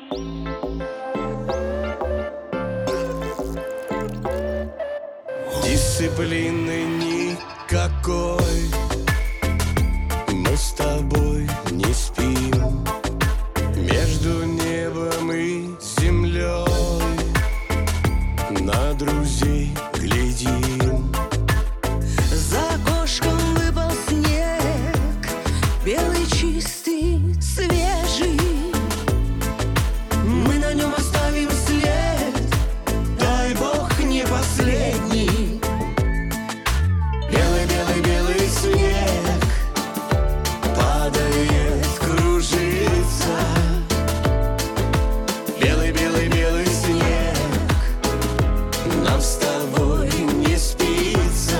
Дисциплины никакой, мы с тобой не спим. Между небом и землей на друзей глядим. За окошком выпал снег, белый, чистый, свежий. Мы на нем оставим след, дай Бог, не последний. Белый-белый-белый снег падает, кружится. Белый-белый-белый снег, нам с тобой не спится.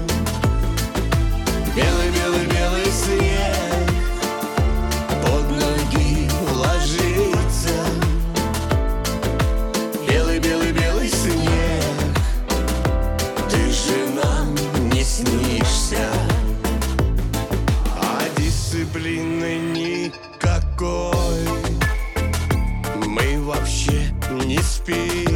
Белый-белый-белый снег под ноги ложится. Белый-белый-белый снег, ты же нам не снишься. А дисциплины никакой, мы вообще не спим.